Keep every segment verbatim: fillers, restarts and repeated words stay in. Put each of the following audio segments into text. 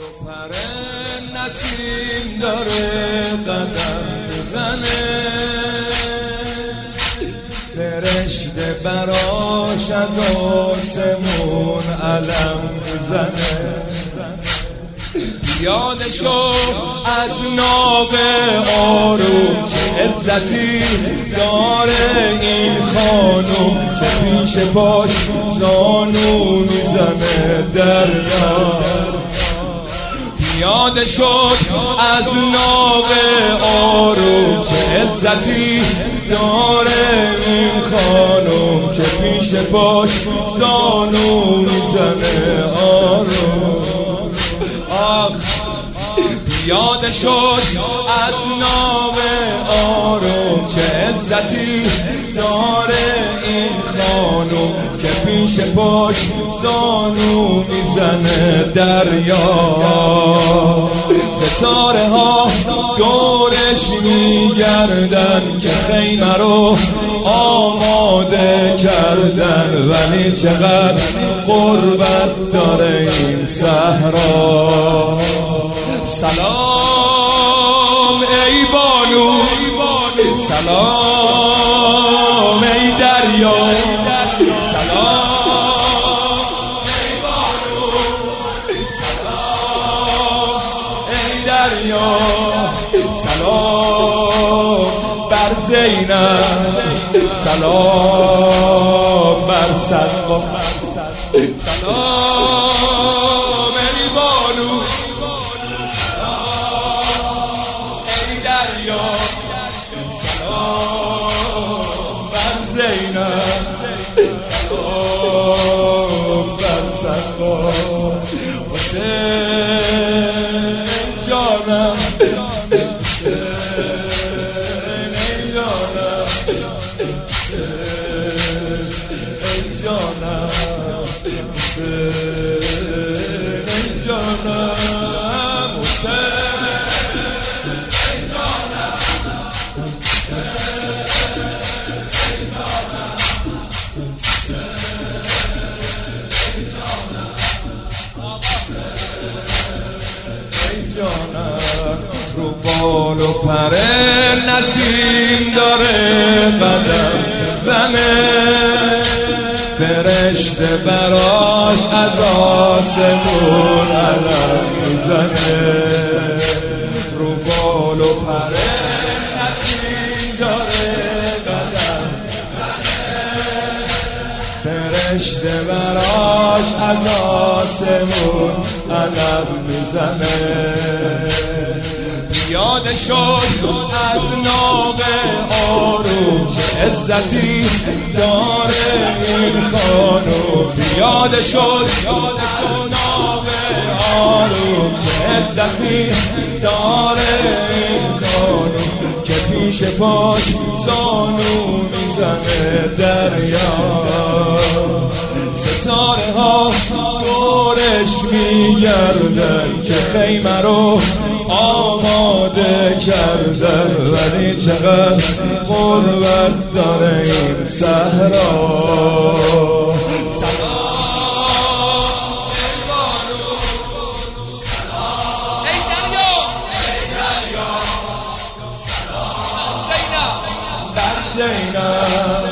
و پر نسیم داره قدم بزنه، فرشته براش از آسمون علم بزنه. یاد شو از ناب آروم چه عزتی داره این خانوم که پیش پاش زانو میزنه دریا. یاد شد از ناب آروم چه عزتی داره این خانوم که پیش پاش زانو میزنه آروم. آخ یاد شد از نام آروم چه عزتی داره این خانوم که پیش پاش زانو میزنه دریا. ستاره ها دورش میگردن که خیمه رو آماده کردن، ولی چقدر غربت داره این صحرا. سلام ای بانو، سلام ای دریا، سلام ای بانو، سلام ای دریا، سلام بر زینب، سلام بر صدقه، سلام ای بانو، سلام بر زینب، سلام بر صدقه. حسین جانم، حسین جانم، حسین جانم، حسین جانم، حسین رو بال و پر نسیم داره قدم زنه، فرشته براش از آسمون علم میزنه. رو بال و پر نسیم داره قدم زنه، فرشته براش از آسمون علم میزنه. یاد شد از ناب آروم چه عزتی داره این خانوم. یاد شد از ناب آروم چه عزتی داره این خانوم که پیش پاش زانو میزنه دریا. ستاره ها دورش میگردن که خیمه رو آماده کردن، ولی چقدر غربت داره این صحرا. سلام ای بانو، سلام ای دریا، ای دریا، سلام بر زینب،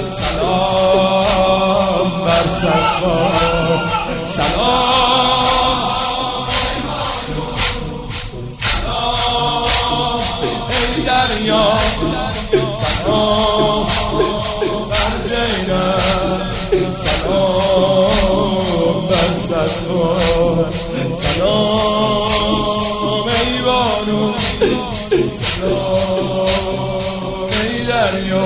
سلام بر صدقه، سلام دریا، سلام بر زینب، سلام بر صدقه، سلام ای بانو، سلام ای دریا،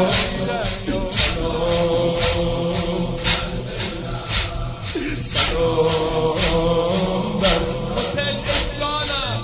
سلام بر حسین جانم،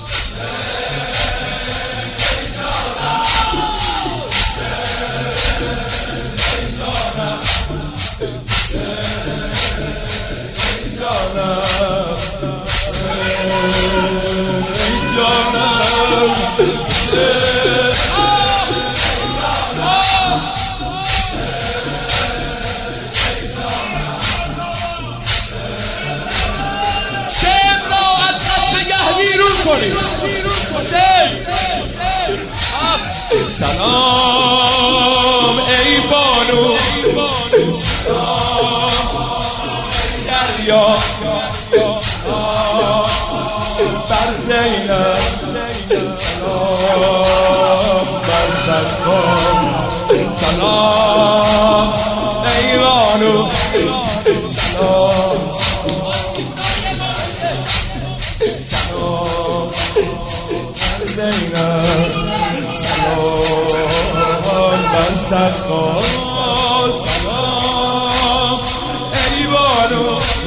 شعر را از خط نگه کنید. سلام ای بانو دریا بر زینب، سلام بر سلام، سلام ای بانو، سلام سلام بر زینب، سلام بر سلام، سلام ای بانو.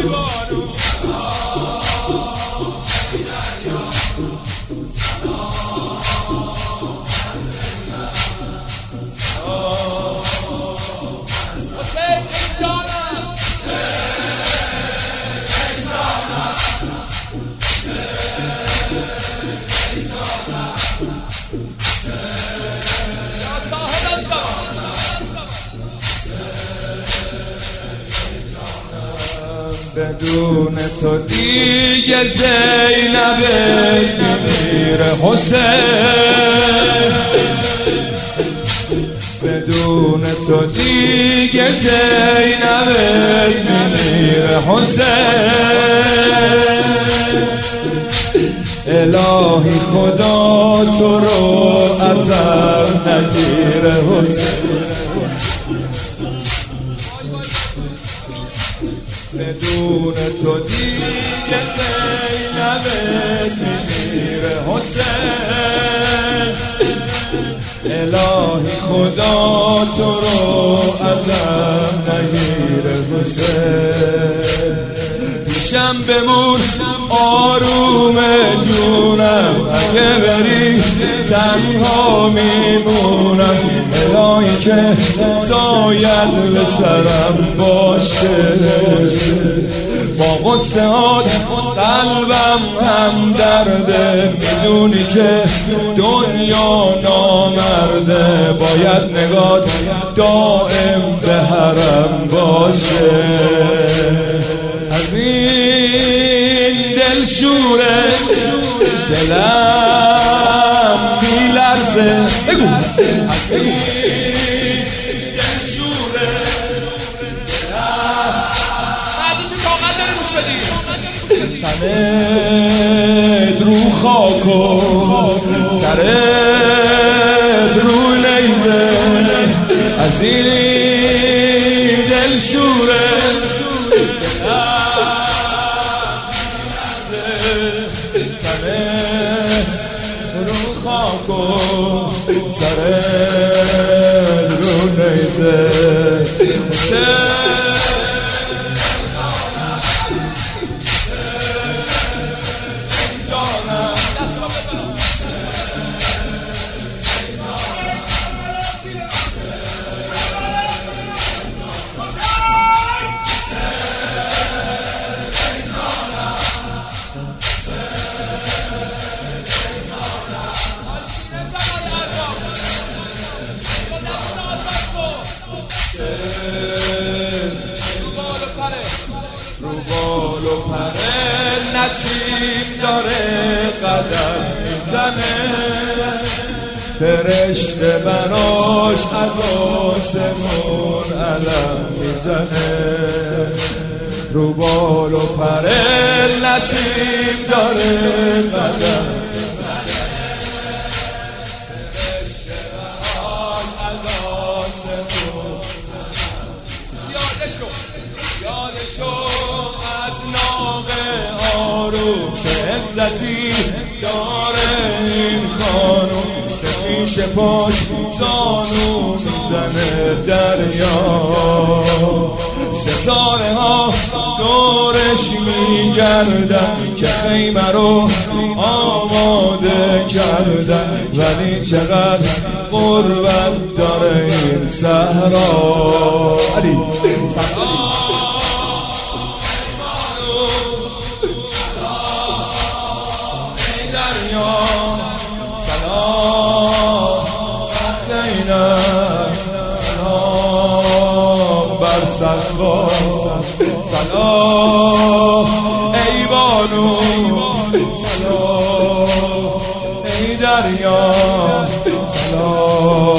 بدون تو دیگه زینب میمیره حسین، بدون تو دیگه زینب میمیره حسین. الهی خدا تو رو ازم نگیره حسین، بدون تو دیگه زینب میمیره حسین. الهی خدا تو رو ازم نگیره حسین. پیشم بمون آروم جونم، اگه بری تنها میمونم. الهی که سایت به سرم باشه، با غصه هات قلبم هم درده. میدونی که دنیا نامرده، باید نگات دائم به حرم باشه. از این دل شوره دلم میلرزه، بگو از این دل شوره دلم. بعدش طاقت داری گوش بدی، تنت رو خاک و سرت رو لیزه. از این دل شوره رو خاک و سرت رو نیزه. رو بال و پره نسیم داره قدم میزنه، فرشته براش از آسمون علم میزنه. رو بال و پره نسیم داره قدم میزنه، فرشته براش از آسمون. یادشو یادشو از ناقه آروم، چه عزتی داره این خانوم که پیش پاش زانو میزنه دریا. ستاره ها دورش میگردن که خیمه رو آماده کردن، ولی چقدر غربت داره این صحرا. علی سلام ای دریا، سلام زینب، سلام بر سلام، سلام ای بانو، سلام دریا. سلام